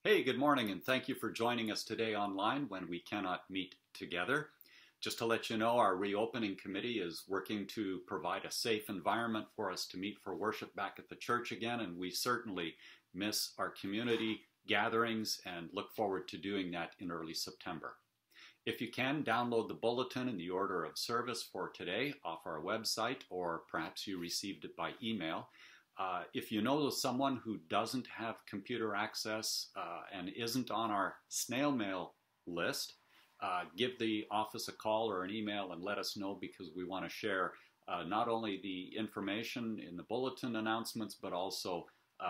Hey, good morning, and thank you for joining us today online when we cannot meet together. Just to let you know, our reopening committee is working to provide a safe environment for us to meet for worship back at the church again, and we certainly miss our community gatherings and look forward to doing that in early September. If you can, download the bulletin and the order of service for today off our website, or perhaps you received it by email. If you know someone who doesn't have computer access and isn't on our snail mail list, give the office a call or an email and let us know, because we want to share not only the information in the bulletin announcements, but also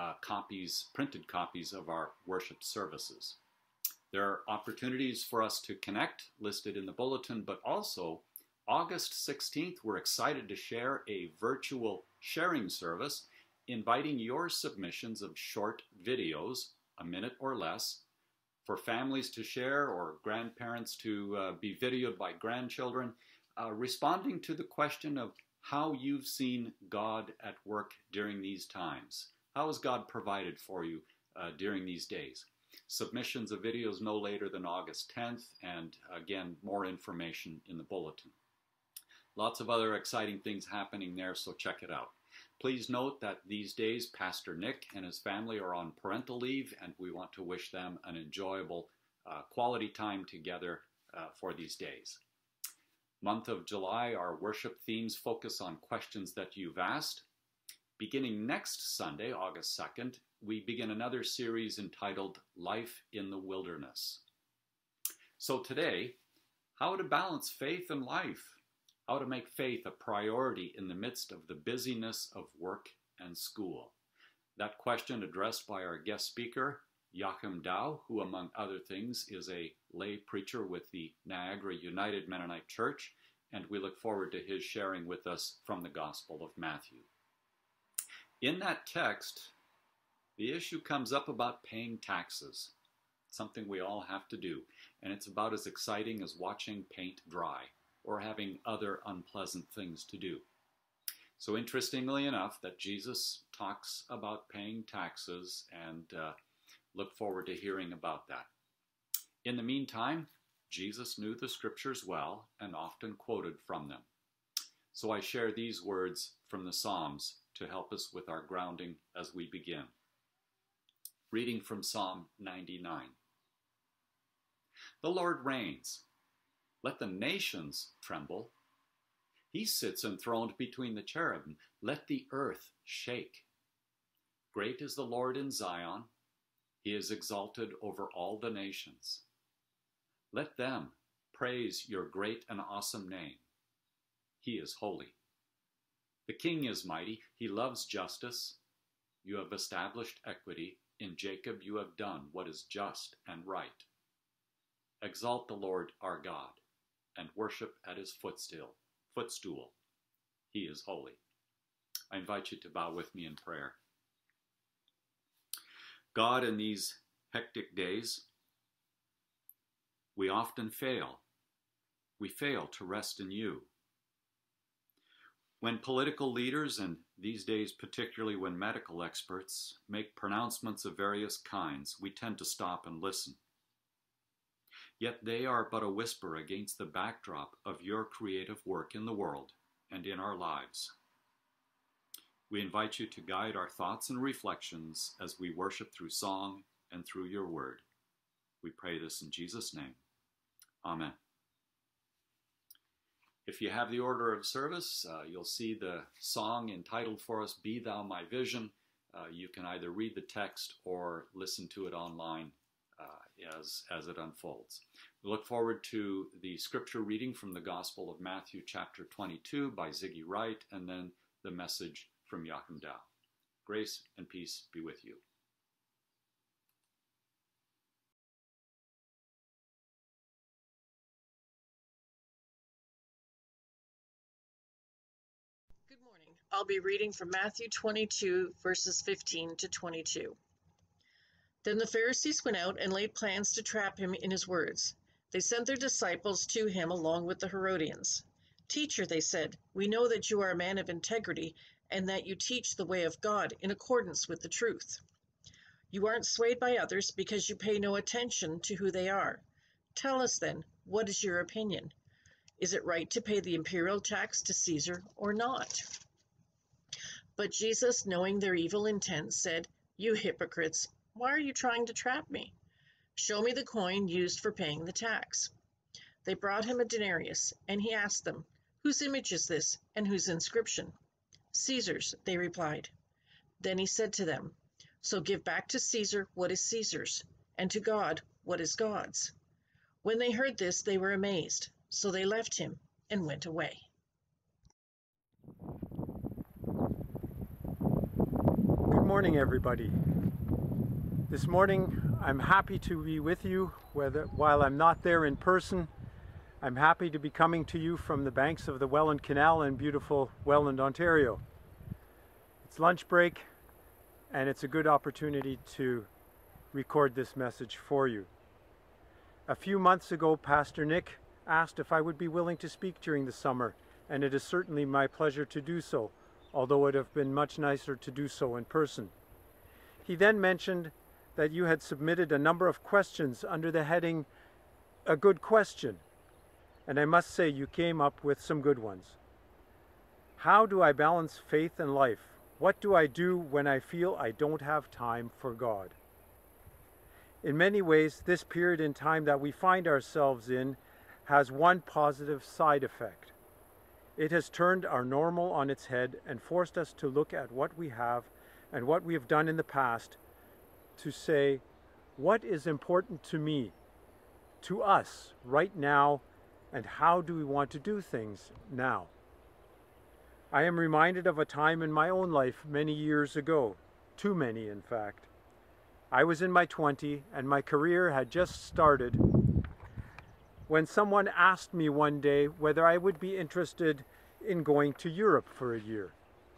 printed copies of our worship services. There are opportunities for us to connect listed in the bulletin, but also August 16th, we're excited to share a virtual sharing service inviting your submissions of short videos, a minute or less, for families to share or grandparents to be videoed by grandchildren, responding to the question of how you've seen God at work during these times. How has God provided for you during these days? Submissions of videos no later than August 10th, and again, more information in the bulletin. Lots of other exciting things happening there, so check it out. Please note that these days Pastor Nick and his family are on parental leave, and we want to wish them an enjoyable quality time together for these days. Month of July, our worship themes focus on questions that you've asked. Beginning next Sunday, August 2nd, we begin another series entitled Life in the Wilderness. So today, how to balance faith and life. How to make faith a priority in the midst of the busyness of work and school. That question addressed by our guest speaker, Joachim Dow, who among other things is a lay preacher with the Niagara United Mennonite Church, and we look forward to his sharing with us from the Gospel of Matthew. In that text, the issue comes up about paying taxes, something we all have to do, and it's about as exciting as watching paint dry or having other unpleasant things to do. So interestingly enough, that Jesus talks about paying taxes, and look forward to hearing about that. In the meantime, Jesus knew the scriptures well and often quoted from them. So I share these words from the Psalms to help us with our grounding as we begin. Reading from Psalm 99. The Lord reigns. Let the nations tremble. He sits enthroned between the cherubim. Let the earth shake. Great is the Lord in Zion. He is exalted over all the nations. Let them praise your great and awesome name. He is holy. The King is mighty. He loves justice. You have established equity. In Jacob you have done what is just and right. Exalt the Lord our God, and worship at his footstool. He is holy. I invite you to bow with me in prayer. God, in these hectic days, we often fail. We fail to rest in you. When political leaders, and these days particularly when medical experts, make pronouncements of various kinds, we tend to stop and listen. Yet they are but a whisper against the backdrop of your creative work in the world and in our lives. We invite you to guide our thoughts and reflections as we worship through song and through your word. We pray this in Jesus' name. Amen. If you have the order of service, you'll see the song entitled for us, Be Thou My Vision. You can either read the text or listen to it online as it unfolds. We look forward to the scripture reading from the Gospel of Matthew chapter 22 by Ziggy Wright, and then the message from Joachim Dow. Grace and peace be with you. Good morning. I'll be reading from Matthew 22, verses 15 to 22. Then the Pharisees went out and laid plans to trap him in his words. They sent their disciples to him along with the Herodians. Teacher, they said, we know that you are a man of integrity and that you teach the way of God in accordance with the truth. You aren't swayed by others because you pay no attention to who they are. Tell us then, what is your opinion? Is it right to pay the imperial tax to Caesar or not?" But Jesus, knowing their evil intent, said, "You hypocrites, why are you trying to trap me? Show me the coin used for paying the tax." They brought him a denarius, and he asked them, "Whose image is this, and whose inscription?" "Caesar's," they replied. Then he said to them, "So give back to Caesar what is Caesar's, and to God what is God's." When they heard this, they were amazed. So they left him and went away. Good morning, everybody. This morning, I'm happy to be with you. While I'm not there in person, I'm happy to be coming to you from the banks of the Welland Canal in beautiful Welland, Ontario. It's lunch break, and it's a good opportunity to record this message for you. A few months ago, Pastor Nick asked if I would be willing to speak during the summer, and it is certainly my pleasure to do so, although it would have been much nicer to do so in person. He then mentioned that you had submitted a number of questions under the heading, "A Good Question," and I must say you came up with some good ones. How do I balance faith and life? What do I do when I feel I don't have time for God? In many ways, this period in time that we find ourselves in has one positive side effect. It has turned our normal on its head and forced us to look at what we have and what we have done in the past to say, what is important to me, to us right now, and how do we want to do things now? I am reminded of a time in my own life many years ago, too many in fact. I was in my 20s and my career had just started when someone asked me one day whether I would be interested in going to Europe for a year.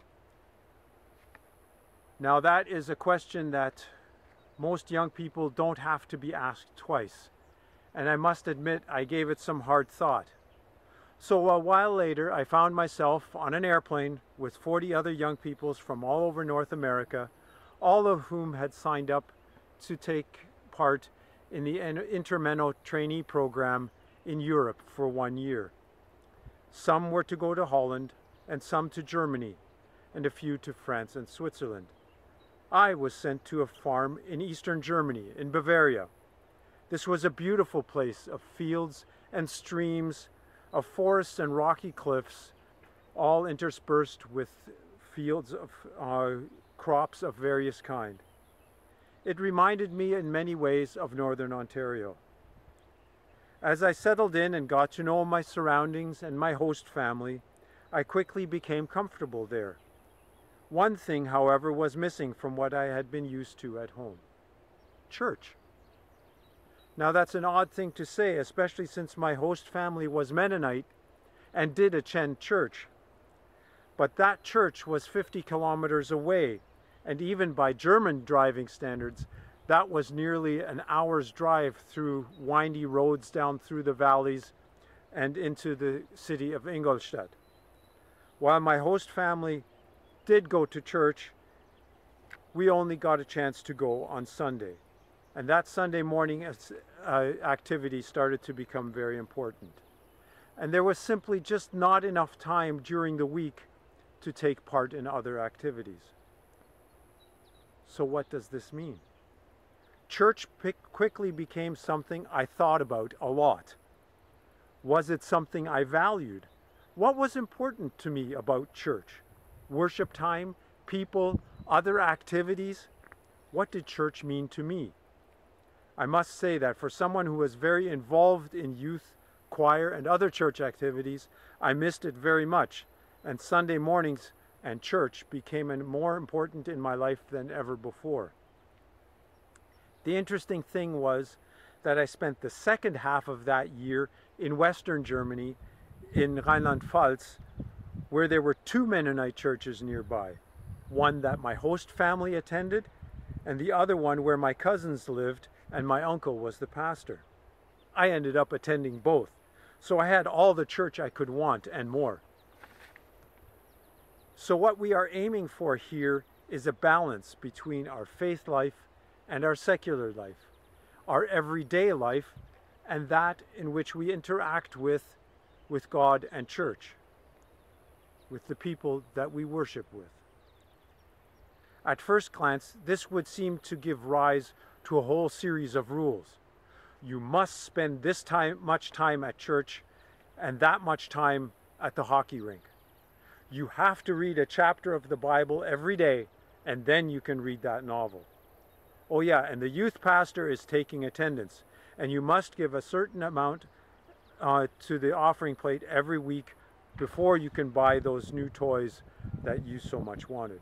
Now that is a question that most young people don't have to be asked twice, and I must admit I gave it some hard thought. So a while later I found myself on an airplane with 40 other young people from all over North America, all of whom had signed up to take part in the Intermenno trainee program in Europe for 1 year. Some were to go to Holland, and some to Germany, and a few to France and Switzerland. I was sent to a farm in eastern Germany, in Bavaria. This was a beautiful place of fields and streams, of forests and rocky cliffs, all interspersed with fields of crops of various kind. It reminded me in many ways of Northern Ontario. As I settled in and got to know my surroundings and my host family, I quickly became comfortable there. One thing, however, was missing from what I had been used to at home: church. Now that's an odd thing to say, especially since my host family was Mennonite and did attend church. But that church was 50 kilometers away, and even by German driving standards, that was nearly an hour's drive through windy roads down through the valleys and into the city of Ingolstadt. While my host family did go to church, we only got a chance to go on Sunday. And that Sunday morning activity started to become very important. And there was simply just not enough time during the week to take part in other activities. So what does this mean? Church quickly became something I thought about a lot. Was it something I valued? What was important to me about church? Worship time, people, other activities? What did church mean to me? I must say that for someone who was very involved in youth, choir, and other church activities, I missed it very much, and Sunday mornings and church became more important in my life than ever before. The interesting thing was that I spent the second half of that year in Western Germany, in Rheinland-Pfalz, where there were 2 Mennonite churches nearby. One that my host family attended, and the other one where my cousins lived and my uncle was the pastor. I ended up attending both, so I had all the church I could want and more. So what we are aiming for here is a balance between our faith life and our secular life, our everyday life, and that in which we interact with God and church, with the people that we worship with. At first glance, this would seem to give rise to a whole series of rules. You must spend this much time at church and that much time at the hockey rink. You have to read a chapter of the Bible every day, and then you can read that novel. Oh yeah, and the youth pastor is taking attendance, and you must give a certain amount to the offering plate every week before you can buy those new toys that you so much wanted.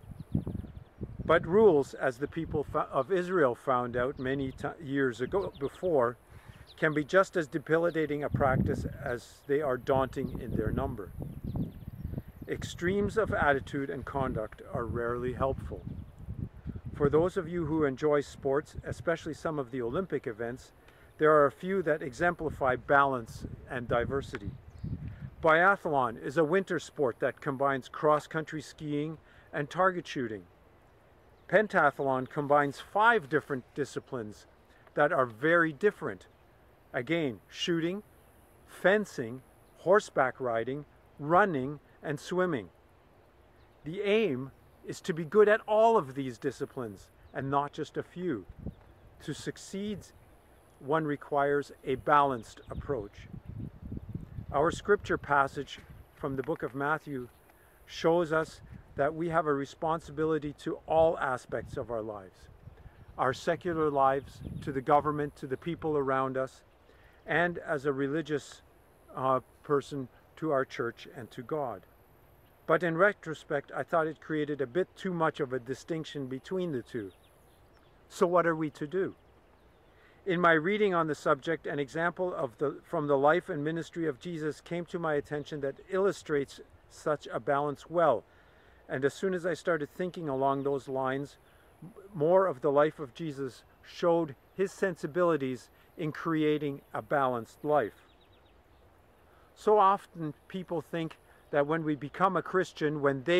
But rules, as the people of Israel found out many years ago before, can be just as debilitating a practice as they are daunting in their number. Extremes of attitude and conduct are rarely helpful. For those of you who enjoy sports, especially some of the Olympic events, there are a few that exemplify balance and diversity. Biathlon is a winter sport that combines cross-country skiing and target shooting. Pentathlon combines 5 different disciplines that are very different. Again, shooting, fencing, horseback riding, running, and swimming. The aim is to be good at all of these disciplines and not just a few. To succeed, one requires a balanced approach. Our scripture passage from the book of Matthew shows us that we have a responsibility to all aspects of our lives. Our secular lives, to the government, to the people around us, and as a religious person, to our church and to God. But in retrospect, I thought it created a bit too much of a distinction between the two. So what are we to do? In my reading on the subject, an example from the life and ministry of Jesus came to my attention that illustrates such a balance well. And as soon as I started thinking along those lines, more of the life of Jesus showed his sensibilities in creating a balanced life. So often people think that when they become a Christian,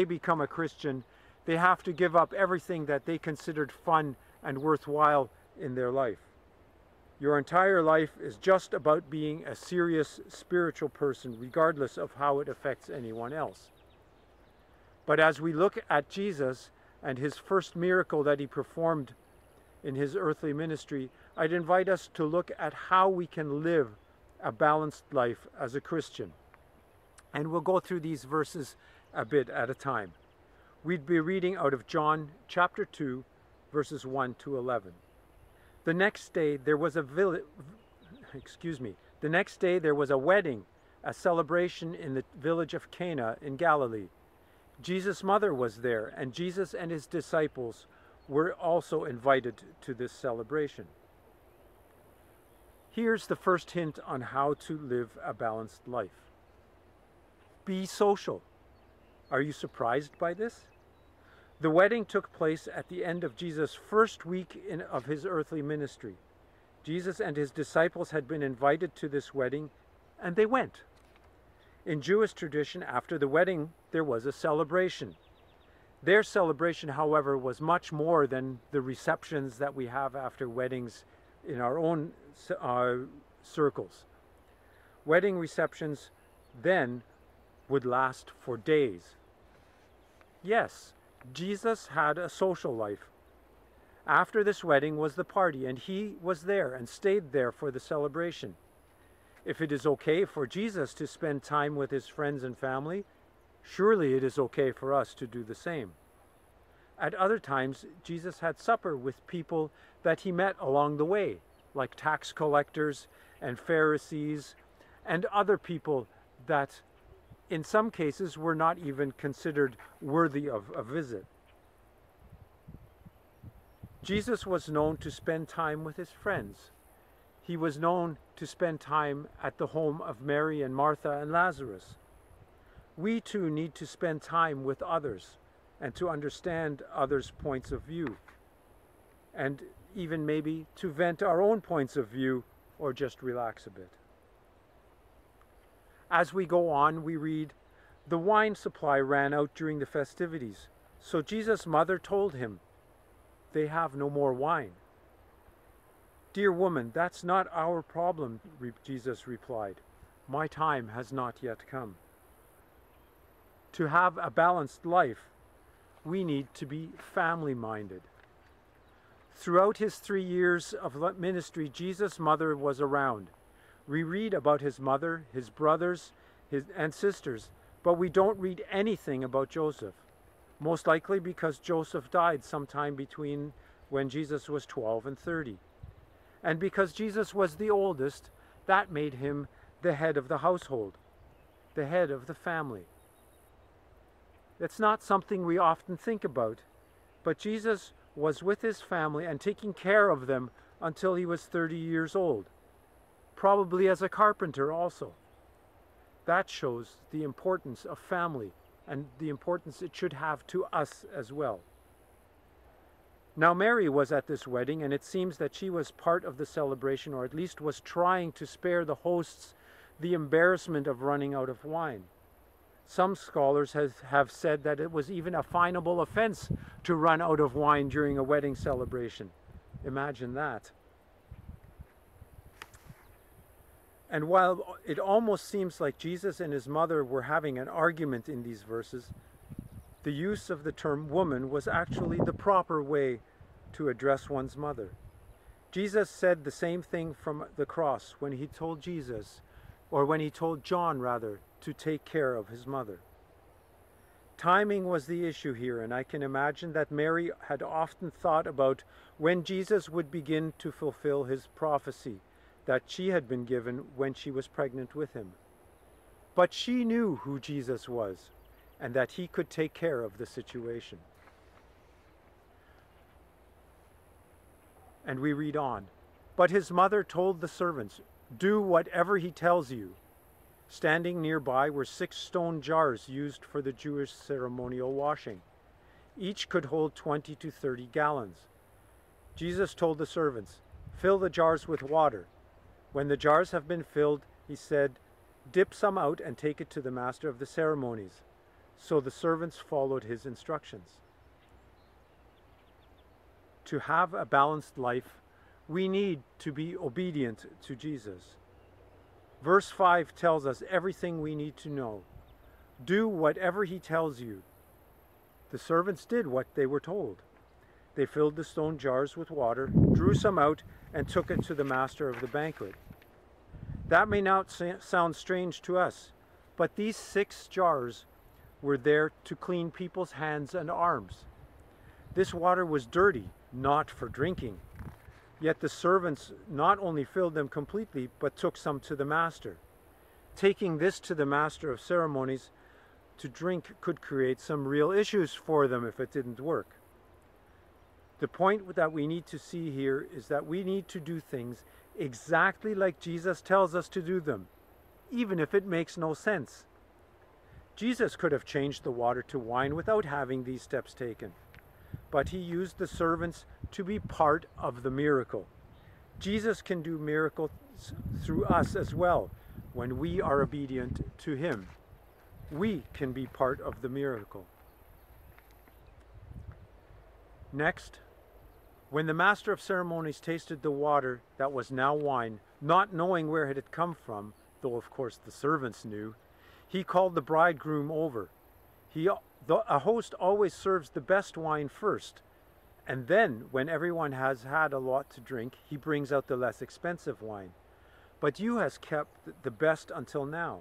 they have to give up everything that they considered fun and worthwhile in their life. Your entire life is just about being a serious spiritual person, regardless of how it affects anyone else. But as we look at Jesus and his first miracle that he performed in his earthly ministry, I'd invite us to look at how we can live a balanced life as a Christian. And we'll go through these verses a bit at a time. We'd be reading out of John chapter 2, verses 1 to 11. The next day there was a wedding, a celebration in the village of Cana in Galilee. Jesus' mother was there, and Jesus and his disciples were also invited to this celebration. Here's the first hint on how to live a balanced life. Be social. Are you surprised by this? The wedding took place at the end of Jesus' first week of his earthly ministry. Jesus and his disciples had been invited to this wedding, and they went. In Jewish tradition, after the wedding, there was a celebration. Their celebration, however, was much more than the receptions that we have after weddings in our own circles. Wedding receptions then would last for days. Yes, Jesus had a social life. After this wedding was the party, and he was there and stayed there for the celebration. If it is okay for Jesus to spend time with his friends and family, surely it is okay for us to do the same. At other times, Jesus had supper with people that he met along the way, like tax collectors and Pharisees and other people that in some cases were not even considered worthy of a visit. Jesus was known to spend time with his friends. He was known to spend time at the home of Mary and Martha and Lazarus. We too need to spend time with others and to understand others' points of view, and even maybe to vent our own points of view or just relax a bit. As we go on, we read, the wine supply ran out during the festivities, so Jesus' mother told him, they have no more wine. Dear woman, that's not our problem, Jesus replied. My time has not yet come. To have a balanced life, we need to be family-minded. Throughout his 3 years of ministry, Jesus' mother was around. We read about his mother, his brothers, and sisters, but we don't read anything about Joseph. Most likely because Joseph died sometime between when Jesus was 12 and 30. And because Jesus was the oldest, that made him the head of the household, the head of the family. It's not something we often think about, but Jesus was with his family and taking care of them until he was 30 years old, probably as a carpenter also. That shows the importance of family and the importance it should have to us as well. Now Mary was at this wedding, and it seems that she was part of the celebration, or at least was trying to spare the hosts the embarrassment of running out of wine. Some scholars have said that it was even a finable offense to run out of wine during a wedding celebration. Imagine that. And while it almost seems like Jesus and his mother were having an argument in these verses, the use of the term woman was actually the proper way to address one's mother. Jesus said the same thing from the cross when he told John rather, to take care of his mother. Timing was the issue here, and I can imagine that Mary had often thought about when Jesus would begin to fulfill his prophecy that she had been given when she was pregnant with him. But she knew who Jesus was, and that he could take care of the situation. And we read on. But his mother told the servants, "Do whatever he tells you." Standing nearby were 6 stone jars used for the Jewish ceremonial washing. Each could hold 20 to 30 gallons. Jesus told the servants, "Fill the jars with water." When the jars have been filled, he said, "Dip some out and take it to the master of the ceremonies." So the servants followed his instructions. To have a balanced life, we need to be obedient to Jesus. Verse 5 tells us everything we need to know. Do whatever he tells you. The servants did what they were told. They filled the stone jars with water, drew some out, and took it to the master of the banquet. That may not sound strange to us, but these 6 jars were there to clean people's hands and arms. This water was dirty, not for drinking. Yet the servants not only filled them completely, but took some to the master. Taking this to the master of ceremonies to drink could create some real issues for them if it didn't work. The point that we need to see here is that we need to do things exactly like Jesus tells us to do them, even if it makes no sense. Jesus could have changed the water to wine without having these steps taken, but he used the servants to be part of the miracle. Jesus can do miracles through us as well when we are obedient to him. We can be part of the miracle. Next, when the master of ceremonies tasted the water that was now wine, not knowing where it had come from, though of course the servants knew, he called the bridegroom over. A host always serves the best wine first, and then when everyone has had a lot to drink, he brings out the less expensive wine. But you has kept the best until now.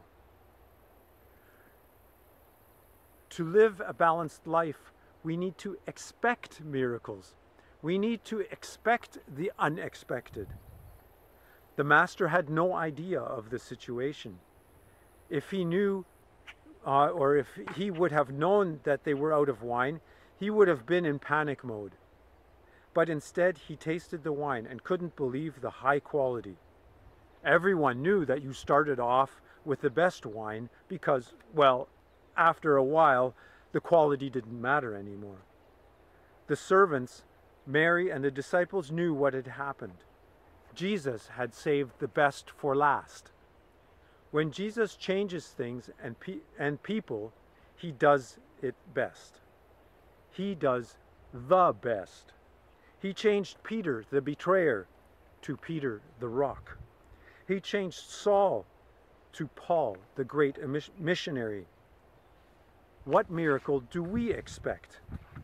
To live a balanced life, we need to expect miracles. We need to expect the unexpected. The master had no idea of the situation. If he knew, or if he would have known that they were out of wine, he would have been in panic mode. But instead, he tasted the wine and couldn't believe the high quality. Everyone knew that you started off with the best wine because, well, after a while, the quality didn't matter anymore. The servants, Mary, and the disciples knew what had happened. Jesus had saved the best for last. When Jesus changes things and people, he does it best. He does the best. He changed Peter, the betrayer, to Peter, the rock. He changed Saul to Paul, the great missionary. What miracle do we expect?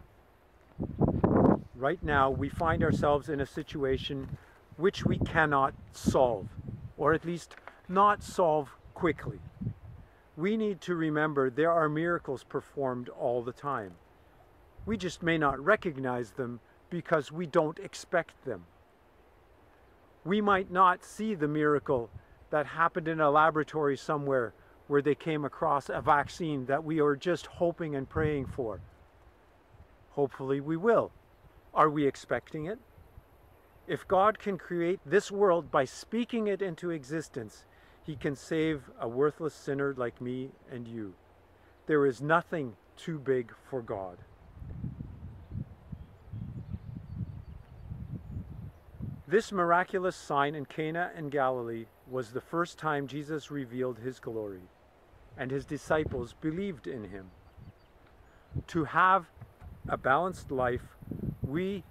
Right now, we find ourselves in a situation which we cannot solve, or at least not solve quickly. We need to remember there are miracles performed all the time. We just may not recognize them because we don't expect them. We might not see the miracle that happened in a laboratory somewhere where they came across a vaccine that we are just hoping and praying for. Hopefully we will. Are we expecting it? If God can create this world by speaking it into existence, He can save a worthless sinner like me and you. There is nothing too big for God. This miraculous sign in Cana in Galilee was the first time Jesus revealed His glory, and His disciples believed in Him. To have a balanced life, we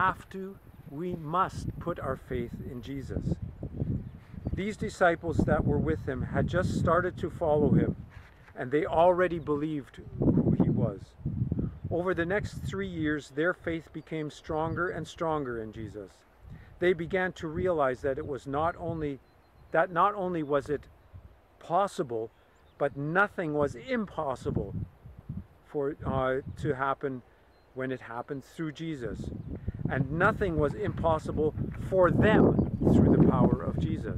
must put our faith in Jesus. These disciples that were with Him had just started to follow Him, and they already believed who He was. Over the next 3 years, their faith became stronger and stronger in Jesus. They began to realize that it was not only was it possible, but nothing was impossible to happen when it happened through Jesus. And nothing was impossible for them through the power of Jesus.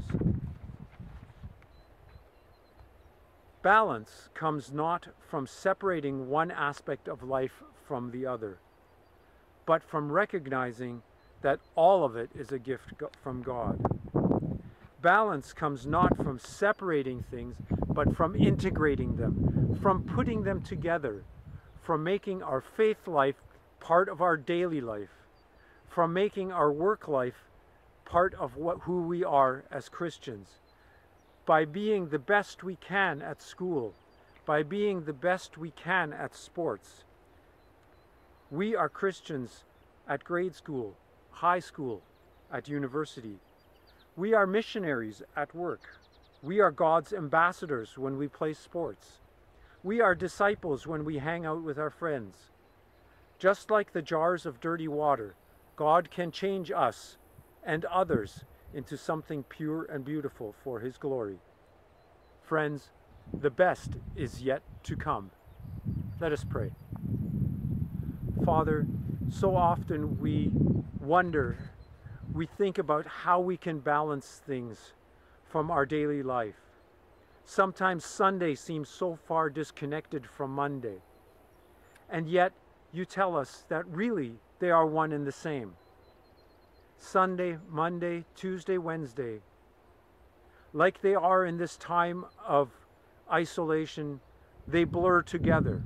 Balance comes not from separating one aspect of life from the other, but from recognizing that all of it is a gift from God. Balance comes not from separating things, but from integrating them, from putting them together, from making our faith life part of our daily life, from making our work life part of who we are as Christians, by being the best we can at school, by being the best we can at sports. We are Christians at grade school, high school, at university. We are missionaries at work. We are God's ambassadors when we play sports. We are disciples when we hang out with our friends. Just like the jars of dirty water, God can change us and others into something pure and beautiful for His glory. Friends, the best is yet to come. Let us pray. Father, so often we wonder, we think about how we can balance things from our daily life. Sometimes Sunday seems so far disconnected from Monday. And yet, you tell us that really they are one and the same. Sunday, Monday, Tuesday, Wednesday, like they are in this time of isolation, they blur together.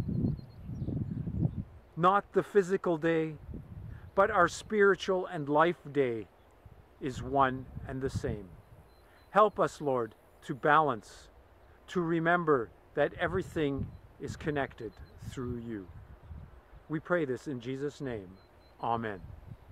Not the physical day, but our spiritual and life day is one and the same. Help us, Lord, to balance, to remember that everything is connected through you. We pray this in Jesus' name. Amen.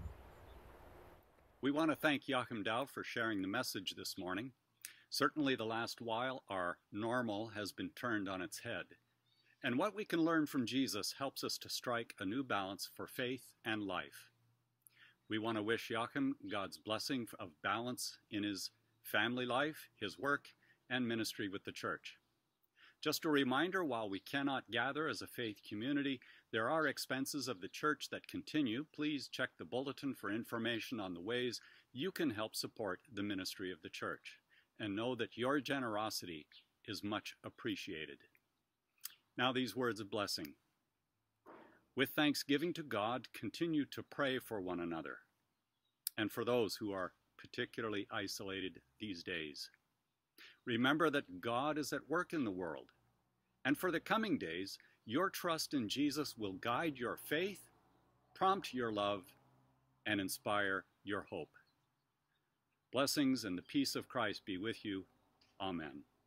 We want to thank Joachim Dow for sharing the message this morning. Certainly the last while, our normal has been turned on its head. And what we can learn from Jesus helps us to strike a new balance for faith and life. We want to wish Joachim God's blessing of balance in his family life, his work, and ministry with the church. Just a reminder, while we cannot gather as a faith community, there are expenses of the church that continue. Please check the bulletin for information on the ways you can help support the ministry of the church. And know that your generosity is much appreciated. Now these words of blessing. With thanksgiving to God, continue to pray for one another and for those who are particularly isolated these days. Remember that God is at work in the world, and for the coming days, your trust in Jesus will guide your faith, prompt your love, and inspire your hope. Blessings and the peace of Christ be with you. Amen.